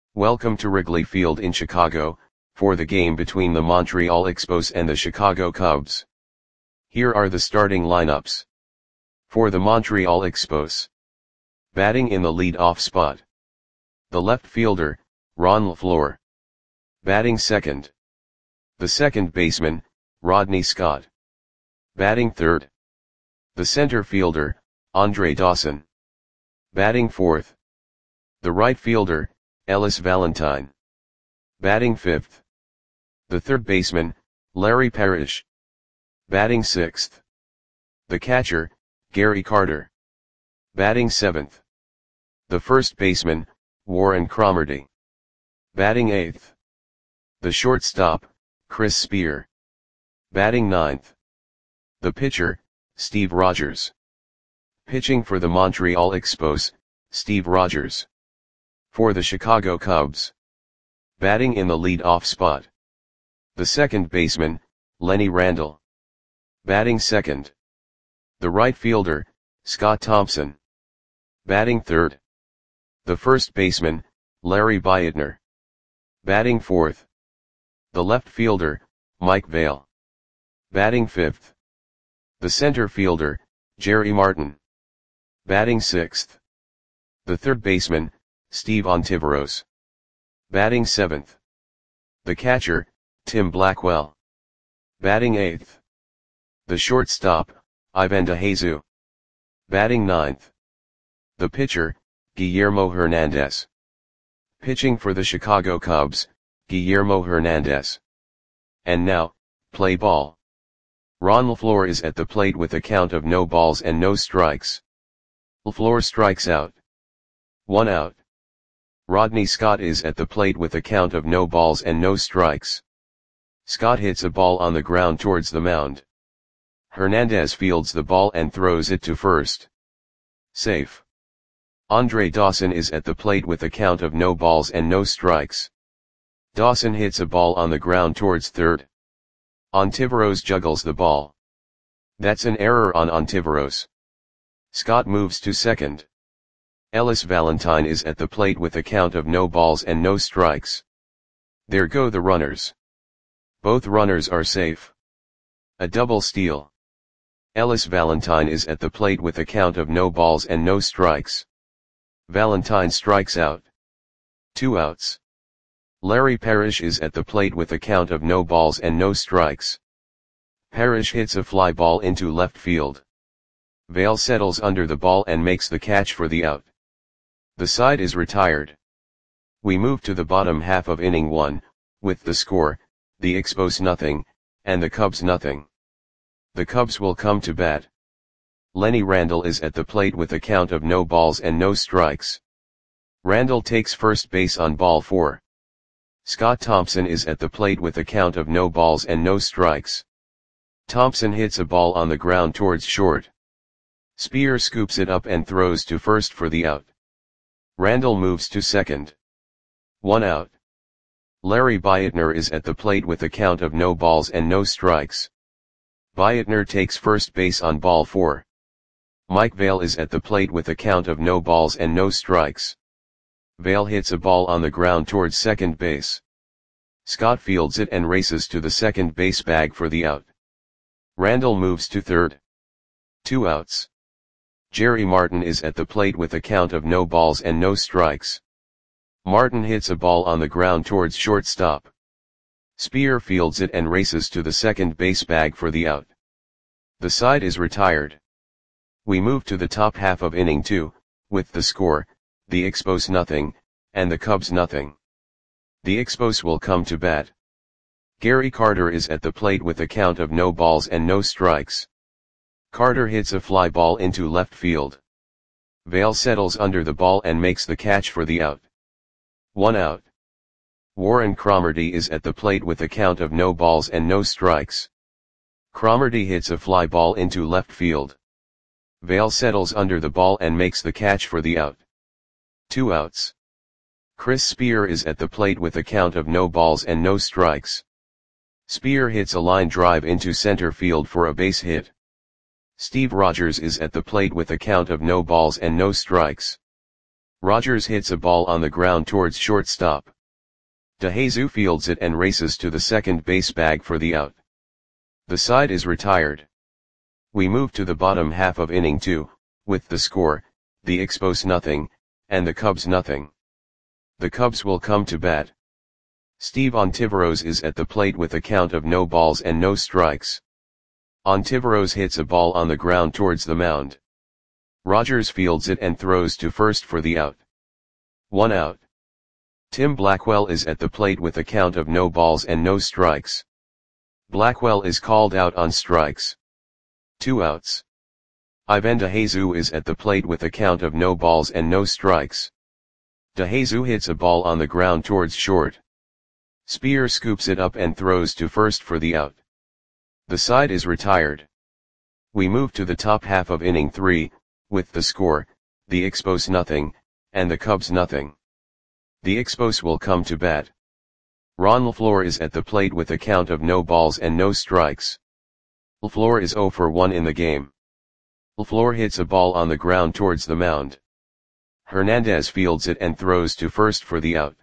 Welcome to Wrigley Field in Chicago, for the game between the Montreal Expos and the Chicago Cubs. Here are the starting lineups. For the Montreal Expos. Batting in the lead-off spot. The left fielder, Ron LeFlore. Batting second. The second baseman, Rodney Scott. Batting third. The center fielder, Andre Dawson. Batting fourth. The right fielder, Ellis Valentine. Batting fifth. The third baseman, Larry Parrish. Batting sixth. The catcher, Gary Carter. Batting seventh. The first baseman, Warren Cromartie. Batting eighth. The shortstop, Chris Spear. Batting ninth. The pitcher, Steve Rogers. Pitching for the Montreal Expos, Steve Rogers. For the Chicago Cubs. Batting in the lead-off spot. The second baseman, Lenny Randle. Batting second. The right fielder, Scott Thompson. Batting third. The first baseman, Larry Beitner. Batting fourth. The left fielder, Mike Vail. Batting fifth. The center fielder, Jerry Martin. Batting sixth. The third baseman, Steve Ontiveros. Batting seventh. The catcher, Tim Blackwell. Batting eighth. The shortstop, Ivan DeJesu. Batting ninth. The pitcher, Guillermo Hernandez. Pitching for the Chicago Cubs, Guillermo Hernandez. And now, play ball. Ron LeFlore is at the plate with a count of no balls and no strikes. LeFlore strikes out. 1 out. Rodney Scott is at the plate with a count of no balls and no strikes. Scott hits a ball on the ground towards the mound. Hernandez fields the ball and throws it to first. Safe. Andre Dawson is at the plate with a count of no balls and no strikes. Dawson hits a ball on the ground towards third. Ontiveros juggles the ball. That's an error on Ontiveros. Scott moves to second. Ellis Valentine is at the plate with a count of no balls and no strikes. There go the runners. Both runners are safe. A double steal. Ellis Valentine is at the plate with a count of no balls and no strikes. Valentine strikes out. 2 outs. Larry Parrish is at the plate with a count of no balls and no strikes. Parrish hits a fly ball into left field. Vail settles under the ball and makes the catch for the out. The side is retired. We move to the bottom half of inning 1, with the score, the Expos nothing, and the Cubs nothing. The Cubs will come to bat. Lenny Randle is at the plate with a count of no balls and no strikes. Randle takes first base on ball 4. Scott Thompson is at the plate with a count of no balls and no strikes. Thompson hits a ball on the ground towards short. Spear scoops it up and throws to first for the out. Randle moves to second. 1 out. Larry Beitner is at the plate with a count of no balls and no strikes. Beitner takes first base on ball 4. Mike Vail is at the plate with a count of no balls and no strikes. Vail hits a ball on the ground towards second base. Scott fields it and races to the second base bag for the out. Randle moves to third. 2 outs. Jerry Martin is at the plate with a count of no balls and no strikes. Martin hits a ball on the ground towards shortstop. Spear fields it and races to the second base bag for the out. The side is retired. We move to the top half of inning 2, with the score, the Expos nothing, and the Cubs nothing. The Expos will come to bat. Gary Carter is at the plate with a count of no balls and no strikes. Carter hits a fly ball into left field. Vail settles under the ball and makes the catch for the out. 1 out. Warren Cromartie is at the plate with a count of no balls and no strikes. Cromartie hits a fly ball into left field. Vail settles under the ball and makes the catch for the out. 2 outs. Chris Spear is at the plate with a count of no balls and no strikes. Spear hits a line drive into center field for a base hit. Steve Rogers is at the plate with a count of no balls and no strikes. Rogers hits a ball on the ground towards shortstop. DeJesus fields it and races to the second base bag for the out. The side is retired. We move to the bottom half of inning 2, with the score, the Expos nothing, and the Cubs nothing. The Cubs will come to bat. Steve Ontiveros is at the plate with a count of no balls and no strikes. Ontiveros hits a ball on the ground towards the mound. Rogers fields it and throws to first for the out. 1 out. Tim Blackwell is at the plate with a count of no balls and no strikes. Blackwell is called out on strikes. 2 outs. Ivan DeJesus is at the plate with a count of no balls and no strikes. DeJesus hits a ball on the ground towards short. Spear scoops it up and throws to first for the out. The side is retired. We move to the top half of inning 3, with the score, the Expos nothing, and the Cubs nothing. The Expos will come to bat. Ron LaFleur is at the plate with a count of no balls and no strikes. LaFleur is 0 for 1 in the game. LaFleur hits a ball on the ground towards the mound. Hernandez fields it and throws to first for the out.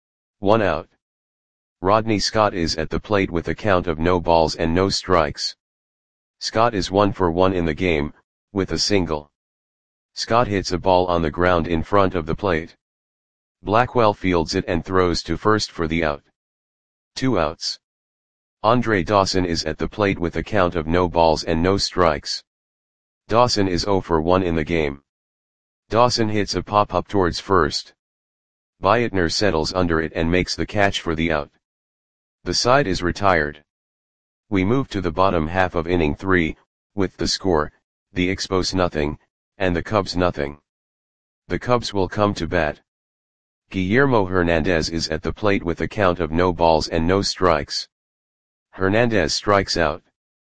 1 out. Rodney Scott is at the plate with a count of no balls and no strikes. Scott is 1 for 1 in the game, with a single. Scott hits a ball on the ground in front of the plate. Blackwell fields it and throws to first for the out. 2 outs. Andre Dawson is at the plate with a count of no balls and no strikes. Dawson is 0 for 1 in the game. Dawson hits a pop-up towards first. Beitner settles under it and makes the catch for the out. The side is retired. We move to the bottom half of inning 3, with the score, the Expos nothing, and the Cubs nothing. The Cubs will come to bat. Guillermo Hernandez is at the plate with a count of no balls and no strikes. Hernandez strikes out.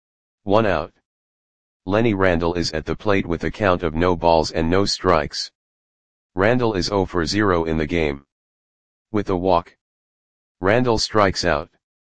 1 out. Lenny Randle is at the plate with a count of no balls and no strikes. Randle is 0 for 0 in the game. With a walk. Randle strikes out.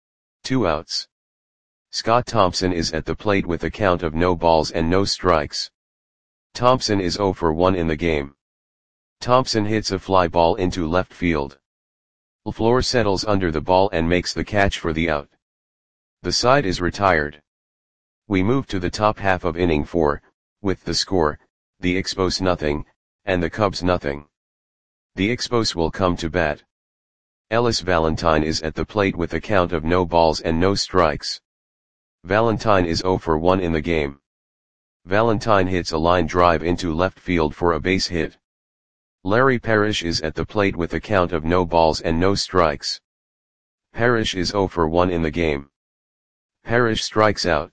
2 outs. Scott Thompson is at the plate with a count of no balls and no strikes. Thompson is 0 for 1 in the game. Thompson hits a fly ball into left field. LaFleur settles under the ball and makes the catch for the out. The side is retired. We move to the top half of inning 4, with the score, the Expos nothing, and the Cubs nothing. The Expos will come to bat. Ellis Valentine is at the plate with a count of no balls and no strikes. Valentine is 0 for 1 in the game. Valentine hits a line drive into left field for a base hit. Larry Parrish is at the plate with a count of no balls and no strikes. Parrish is 0 for 1 in the game. Parrish strikes out.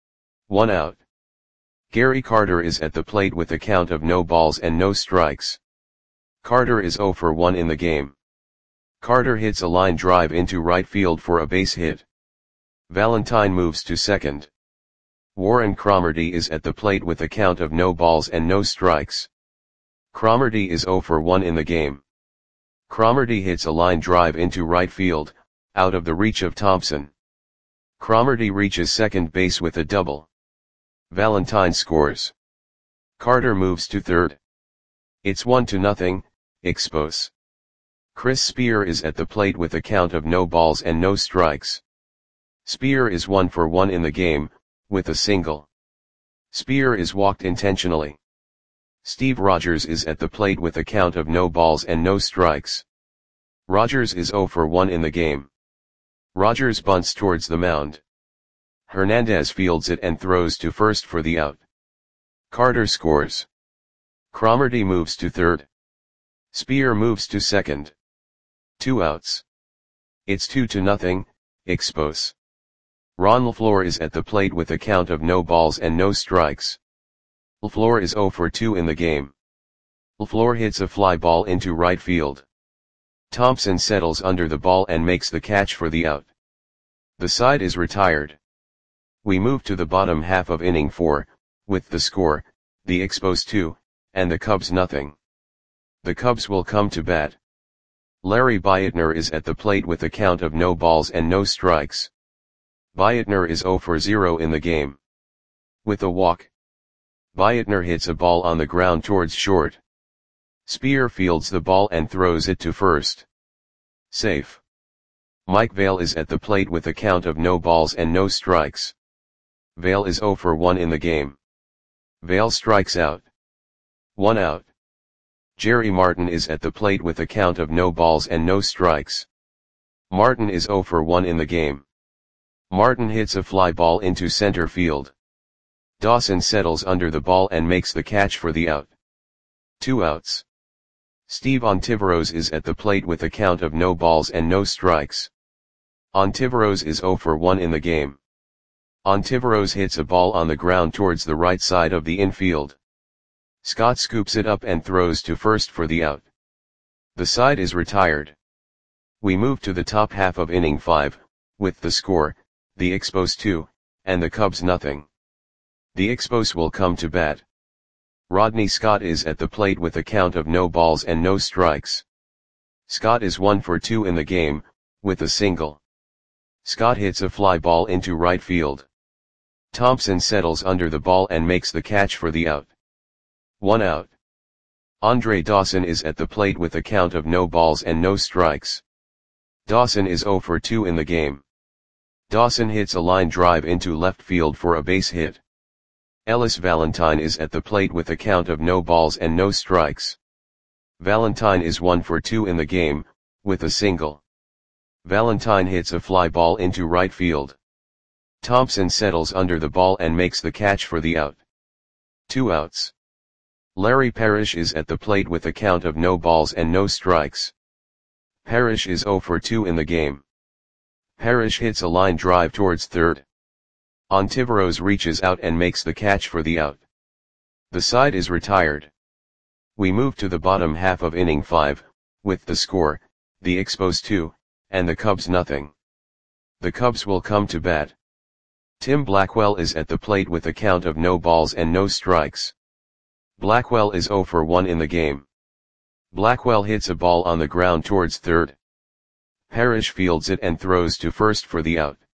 1 out. Gary Carter is at the plate with a count of no balls and no strikes. Carter is 0 for 1 in the game. Carter hits a line drive into right field for a base hit. Valentine moves to second. Warren Cromartie is at the plate with a count of no balls and no strikes. Cromartie is 0 for 1 in the game. Cromartie hits a line drive into right field, out of the reach of Thompson. Cromartie reaches second base with a double. Valentine scores. Carter moves to third. It's 1-0, Expos. Chris Spear is at the plate with a count of no balls and no strikes. Spear is 1 for 1 in the game, with a single. Spear is walked intentionally. Steve Rogers is at the plate with a count of no balls and no strikes. Rogers is 0 for 1 in the game. Rogers bunts towards the mound. Hernandez fields it and throws to first for the out. Carter scores. Cromartie moves to third. Spear moves to second. 2 outs. It's 2-0, Expos. Ron LaFleur is at the plate with a count of no balls and no strikes. LaFleur is 0 for 2 in the game. LaFleur hits a fly ball into right field. Thompson settles under the ball and makes the catch for the out. The side is retired. We move to the bottom half of inning 4, with the score, the Expos 2, and the Cubs nothing. The Cubs will come to bat. Larry Beitner is at the plate with a count of no balls and no strikes. Beitner is 0 for 0 in the game. With a walk. Beitner hits a ball on the ground towards short. Spear fields the ball and throws it to first. Safe. Mike Vail is at the plate with a count of no balls and no strikes. Vail is 0 for 1 in the game. Vail strikes out. 1 out. Jerry Martin is at the plate with a count of no balls and no strikes. Martin is 0 for 1 in the game. Martin hits a fly ball into center field. Dawson settles under the ball and makes the catch for the out. 2 outs. Steve Ontiveros is at the plate with a count of no balls and no strikes. Ontiveros is 0 for 1 in the game. Ontiveros hits a ball on the ground towards the right side of the infield. Scott scoops it up and throws to first for the out. The side is retired. We move to the top half of inning 5, with the score, the Expos 2, and the Cubs nothing. The Expos will come to bat. Rodney Scott is at the plate with a count of no balls and no strikes. Scott is 1 for 2 in the game, with a single. Scott hits a fly ball into right field. Thompson settles under the ball and makes the catch for the out. 1 out. Andre Dawson is at the plate with a count of no balls and no strikes. Dawson is 0 for 2 in the game. Dawson hits a line drive into left field for a base hit. Ellis Valentine is at the plate with a count of no balls and no strikes. Valentine is 1 for 2 in the game, with a single. Valentine hits a fly ball into right field. Thompson settles under the ball and makes the catch for the out. 2 outs. Larry Parrish is at the plate with a count of no balls and no strikes. Parrish is 0 for 2 in the game. Parrish hits a line drive towards third. Ontiveros reaches out and makes the catch for the out. The side is retired. We move to the bottom half of inning 5, with the score, the Expos 2, and the Cubs nothing. The Cubs will come to bat. Tim Blackwell is at the plate with a count of no balls and no strikes. Blackwell is 0 for 1 in the game. Blackwell hits a ball on the ground towards third. Parrish fields it and throws to first for the out.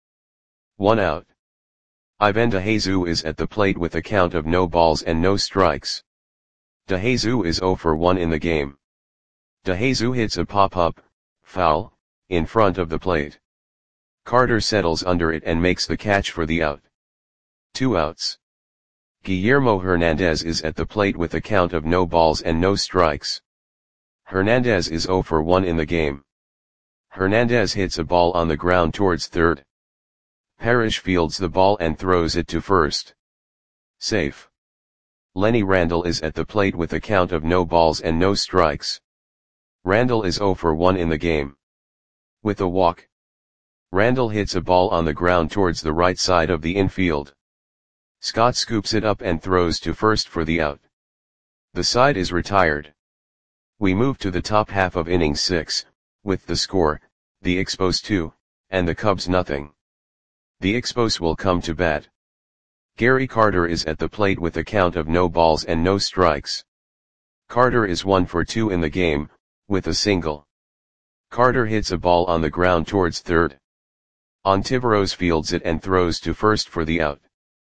1 out. Ivan DeJesus is at the plate with a count of no balls and no strikes. DeJesus is 0 for 1 in the game. DeJesus hits a pop-up, foul, in front of the plate. Carter settles under it and makes the catch for the out. 2 outs. Guillermo Hernandez is at the plate with a count of no balls and no strikes. Hernandez is 0 for 1 in the game. Hernandez hits a ball on the ground towards third. Parrish fields the ball and throws it to first. Safe. Lenny Randle is at the plate with a count of no balls and no strikes. Randle is 0 for 1 in the game. With a walk. Randle hits a ball on the ground towards the right side of the infield. Scott scoops it up and throws to first for the out. The side is retired. We move to the top half of inning 6, with the score, the Expos 2, and the Cubs nothing. The Expos will come to bat. Gary Carter is at the plate with a count of no balls and no strikes. Carter is 1 for 2 in the game, with a single. Carter hits a ball on the ground towards third. Ontiveros fields it and throws to first for the out.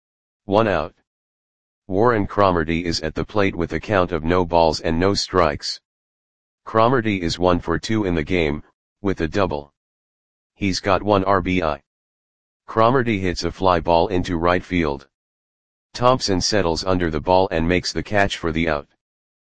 1 out. Warren Cromartie is at the plate with a count of no balls and no strikes. Cromartie is 1 for 2 in the game, with a double. He's got 1 RBI. Cromartie hits a fly ball into right field. Thompson settles under the ball and makes the catch for the out.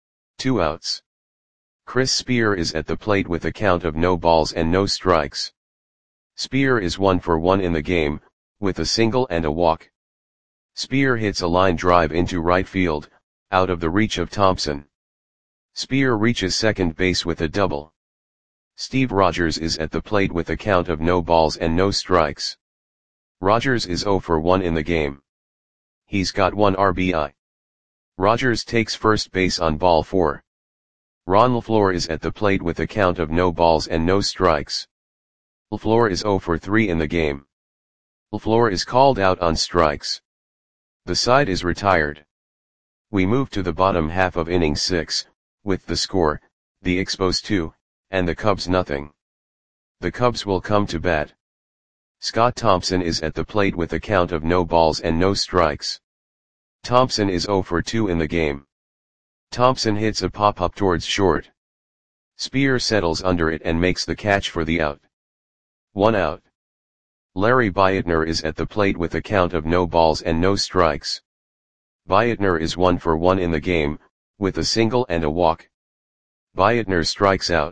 2 outs. Chris Spear is at the plate with a count of no balls and no strikes. Spear is 1 for 1 in the game, with a single and a walk. Spear hits a line drive into right field, out of the reach of Thompson. Spear reaches second base with a double. Steve Rogers is at the plate with a count of no balls and no strikes. Rogers is 0 for 1 in the game. He's got 1 RBI. Rogers takes first base on ball 4. Ron LaFleur is at the plate with a count of no balls and no strikes. LaFleur is 0 for 3 in the game. LaFleur is called out on strikes. The side is retired. We move to the bottom half of inning 6, with the score, the Expos 2, and the Cubs nothing. The Cubs will come to bat. Scott Thompson is at the plate with a count of no balls and no strikes. Thompson is 0 for 2 in the game. Thompson hits a pop-up towards short. Spear settles under it and makes the catch for the out. 1 out. Larry Beitner is at the plate with a count of no balls and no strikes. Beitner is 1 for 1 in the game, with a single and a walk. Beitner strikes out.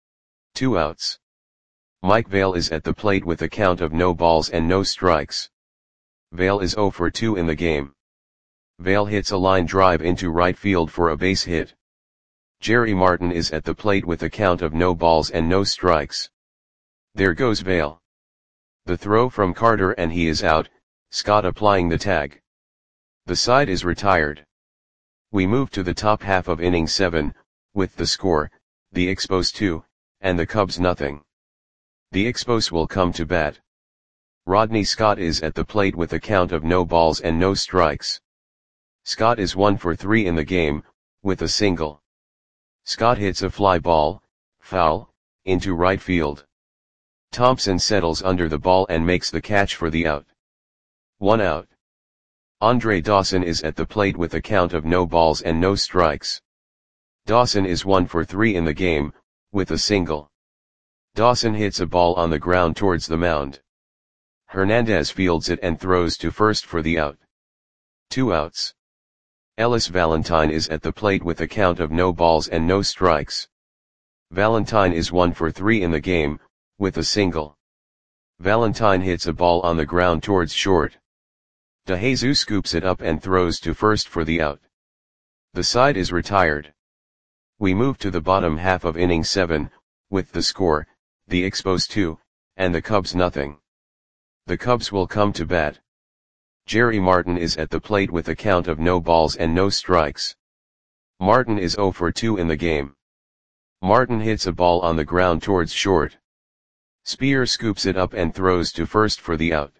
2 outs. Mike Vail is at the plate with a count of no balls and no strikes. Vail is 0 for 2 in the game. Vail hits a line drive into right field for a base hit. Jerry Martin is at the plate with a count of no balls and no strikes. There goes Vail. The throw from Carter and he is out, Scott applying the tag. The side is retired. We move to the top half of inning 7, with the score, the Expos 2, and the Cubs nothing. The Expos will come to bat. Rodney Scott is at the plate with a count of no balls and no strikes. Scott is 1 for 3 in the game, with a single. Scott hits a fly ball, foul, into right field. Thompson settles under the ball and makes the catch for the out. 1 out. Andre Dawson is at the plate with a count of no balls and no strikes. Dawson is 1 for 3 in the game, with a single. Dawson hits a ball on the ground towards the mound. Hernandez fields it and throws to first for the out. 2 outs. Ellis Valentine is at the plate with a count of no balls and no strikes. Valentine is 1 for 3 in the game, with a single. Valentine hits a ball on the ground towards short. DeJesus scoops it up and throws to first for the out. The side is retired. We move to the bottom half of inning 7, with the score, the Expos 2, and the Cubs nothing. The Cubs will come to bat. Jerry Martin is at the plate with a count of no balls and no strikes. Martin is 0 for 2 in the game. Martin hits a ball on the ground towards short. Spear scoops it up and throws to first for the out.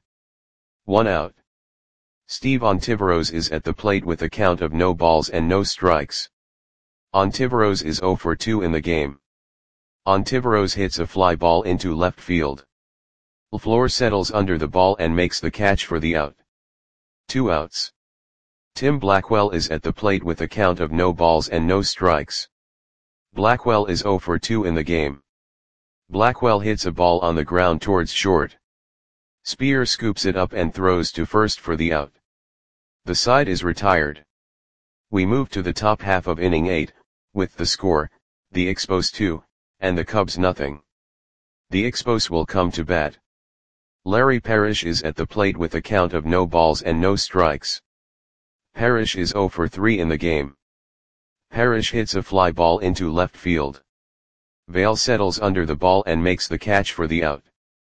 1 out. Steve Ontiveros is at the plate with a count of no balls and no strikes. Ontiveros is 0 for 2 in the game. Ontiveros hits a fly ball into left field. LaFleur settles under the ball and makes the catch for the out. 2 outs. Tim Blackwell is at the plate with a count of no balls and no strikes. Blackwell is 0 for 2 in the game. Blackwell hits a ball on the ground towards short. Spear scoops it up and throws to first for the out. The side is retired. We move to the top half of inning 8, with the score, the Expos 2, and the Cubs nothing. The Expos will come to bat. Larry Parrish is at the plate with a count of no balls and no strikes. Parrish is 0 for 3 in the game. Parrish hits a fly ball into left field. Vail settles under the ball and makes the catch for the out.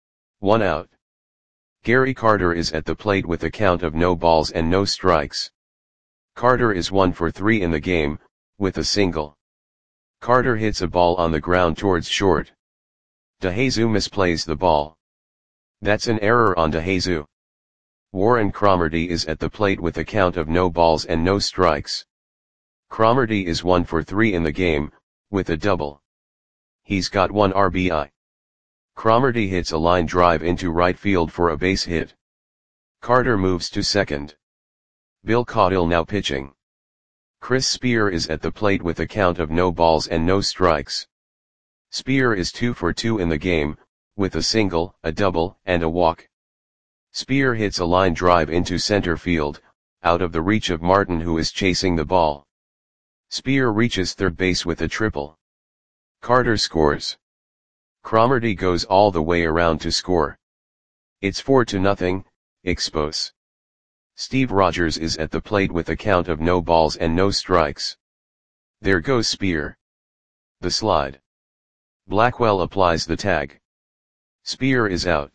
1 out. Gary Carter is at the plate with a count of no balls and no strikes. Carter is 1 for 3 in the game, with a single. Carter hits a ball on the ground towards short. DeJesus misplays the ball. That's an error on DeJesus. Warren Cromartie is at the plate with a count of no balls and no strikes. Cromartie is 1 for 3 in the game, with a double. He's got 1 RBI. Cromartie hits a line drive into right field for a base hit. Carter moves to second. Bill Caudill now pitching. Chris Spear is at the plate with a count of no balls and no strikes. Spear is 2 for 2 in the game, with a single, a double, and a walk. Spear hits a line drive into center field, out of the reach of Martin who is chasing the ball. Spear reaches third base with a triple. Carter scores. Cromartie goes all the way around to score. It's 4-0, Expos. Steve Rogers is at the plate with a count of no balls and no strikes. There goes Spear. The slide. Blackwell applies the tag. Spear is out.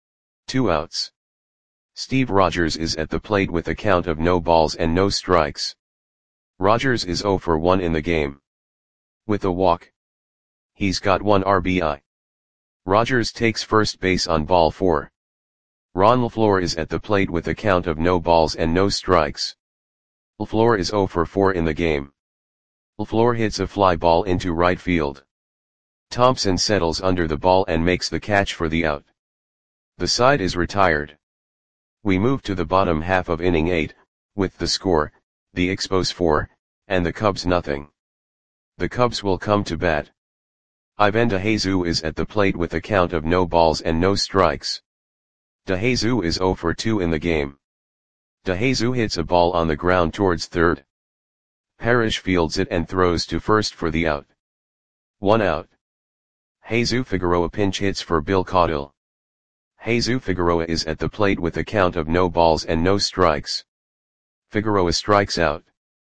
2 outs. Steve Rogers is at the plate with a count of no balls and no strikes. Rogers is 0 for 1 in the game. With a walk. He's got 1 RBI. Rogers takes first base on ball 4. Ron LaFleur is at the plate with a count of no balls and no strikes. LaFleur is 0 for 4 in the game. LaFleur hits a fly ball into right field. Thompson settles under the ball and makes the catch for the out. The side is retired. We move to the bottom half of inning 8, with the score, the Expos 4, and the Cubs nothing. The Cubs will come to bat. Ivan DeJesus is at the plate with a count of no balls and no strikes. DeJesus is 0 for 2 in the game. DeJesus hits a ball on the ground towards third. Parrish fields it and throws to first for the out. 1 out. Jesus Figueroa pinch hits for Bill Caudill. Jesus Figueroa is at the plate with a count of no balls and no strikes. Figueroa strikes out.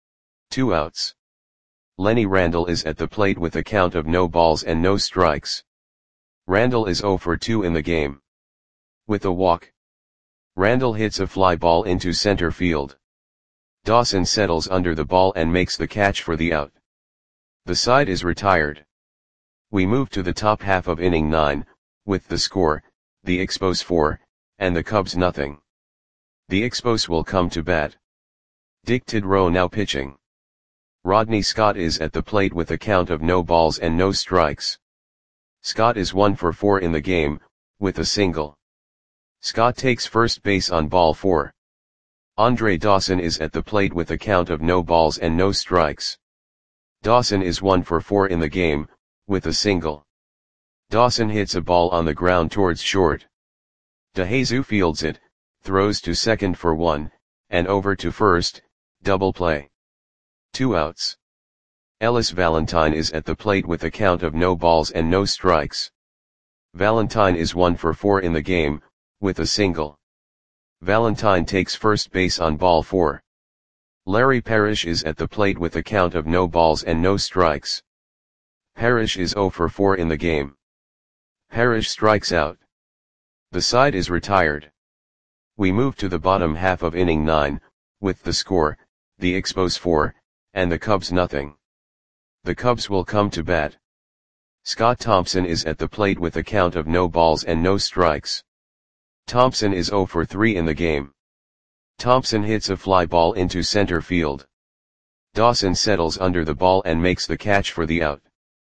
2 outs. Lenny Randle is at the plate with a count of no balls and no strikes. Randle is 0 for 2 in the game. With a walk. Randle hits a fly ball into center field. Dawson settles under the ball and makes the catch for the out. The side is retired. We move to the top half of inning 9, with the score, the Expos 4, and the Cubs nothing. The Expos will come to bat. Dick Tidrow now pitching. Rodney Scott is at the plate with a count of no balls and no strikes. Scott is 1 for 4 in the game, with a single. Scott takes first base on ball 4. Andre Dawson is at the plate with a count of no balls and no strikes. Dawson is 1 for 4 in the game, with a single. Dawson hits a ball on the ground towards short. DeJesus fields it, throws to second for 1, and over to first, double play. 2 outs. Ellis Valentine is at the plate with a count of no balls and no strikes. Valentine is 1 for 4 in the game, with a single. Valentine takes first base on ball 4. Larry Parrish is at the plate with a count of no balls and no strikes. Parrish is 0 for 4 in the game. Parrish strikes out. The side is retired. We move to the bottom half of inning 9, with the score, the Expos 4, and the Cubs nothing. The Cubs will come to bat. Scott Thompson is at the plate with a count of no balls and no strikes. Thompson is 0 for 3 in the game. Thompson hits a fly ball into center field. Dawson settles under the ball and makes the catch for the out.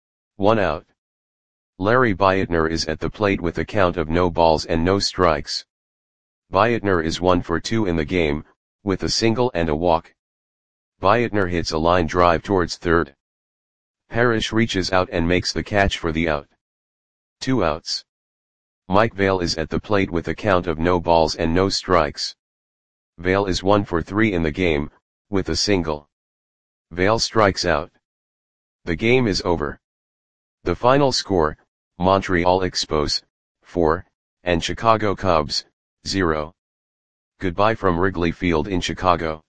1 out. Larry Beitner is at the plate with a count of no balls and no strikes. Beitner is 1 for 2 in the game, with a single and a walk. Beitner hits a line drive towards third. Parrish reaches out and makes the catch for the out. 2 outs. Mike Vail is at the plate with a count of no balls and no strikes. Vail is 1 for 3 in the game, with a single. Vail strikes out. The game is over. The final score, Montreal Expos, 4, and Chicago Cubs, 0. Goodbye from Wrigley Field in Chicago.